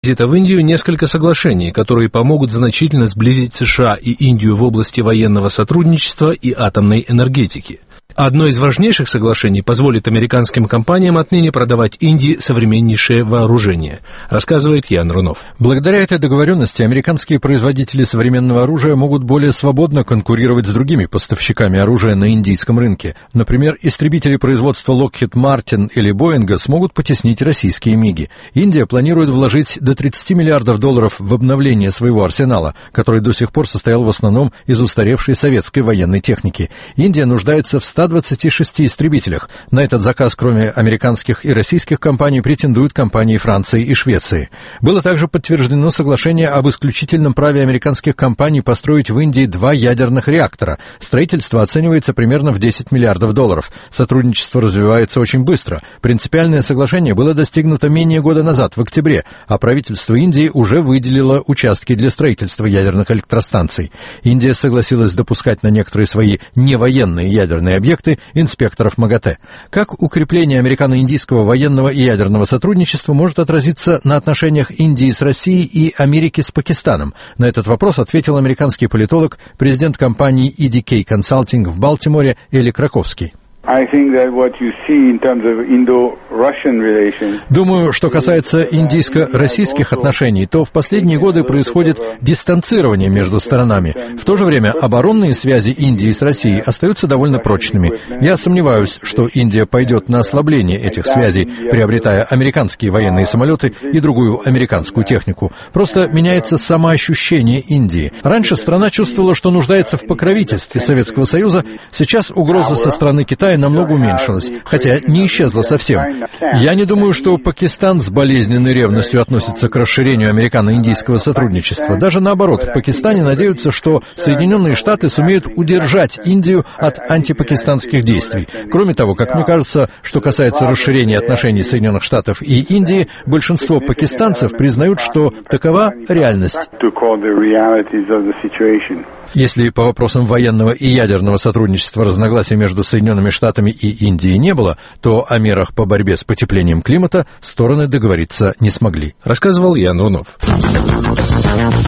визита в Индию несколько соглашений, которые помогут значительно сблизить США и Индию в области военного сотрудничества и атомной энергетики. Одно из важнейших соглашений позволит американским компаниям отныне продавать Индии современнейшее вооружение, рассказывает Ян Рунов. Благодаря этой договоренности американские производители современного оружия могут более свободно конкурировать с другими поставщиками оружия на индийском рынке. Например, истребители производства Lockheed Martin или Boeing смогут потеснить российские МиГи. Индия планирует вложить до $30 миллиардов в обновление своего арсенала, который до сих пор состоял в основном из устаревшей советской военной техники. Индия нуждается в 126 истребителях. На этот заказ, кроме американских и российских компаний, претендуют компании Франции и Швеции. Было также подтверждено соглашение об исключительном праве американских компаний построить в Индии 2 ядерных реактора. Строительство оценивается примерно в $10 миллиардов. Сотрудничество развивается очень быстро. Принципиальное соглашение было достигнуто менее года назад, в октябре, а правительство Индии уже выделило участки для строительства ядерных электростанций. Индия согласилась допускать на некоторые свои невоенные ядерные объекты инспекторов МАГАТЭ. Как укрепление американо-индийского военного и ядерного сотрудничества может отразиться на отношениях Индии с Россией и Америки с Пакистаном? На этот вопрос ответил американский политолог, президент компании EDK Consulting в Балтиморе Эли Краковский. Думаю, что касается индийско-российских отношений, то в последние годы происходит дистанцирование между сторонами. В то же время оборонные связи Индии с Россией остаются довольно прочными. Я сомневаюсь, что Индия пойдет на ослабление этих связей, приобретая американские военные самолеты и другую американскую технику. Просто меняется самоощущение Индии. Раньше страна чувствовала, что нуждается в покровительстве Советского Союза. Сейчас угроза со стороны Китая намного уменьшилась, хотя не исчезла совсем. Я не думаю, что Пакистан с болезненной ревностью относится к расширению американо-индийского сотрудничества. Даже наоборот, в Пакистане надеются, что Соединенные Штаты сумеют удержать Индию от антипакистанских действий. Кроме того, как мне кажется, что касается расширения отношений Соединенных Штатов и Индии, большинство пакистанцев признают, что такова реальность. Если по вопросам военного и ядерного сотрудничества разногласий между Соединенными Штатами и Индией не было, то о мерах по борьбе с потеплением климата стороны договориться не смогли, рассказывал Ян Рунов.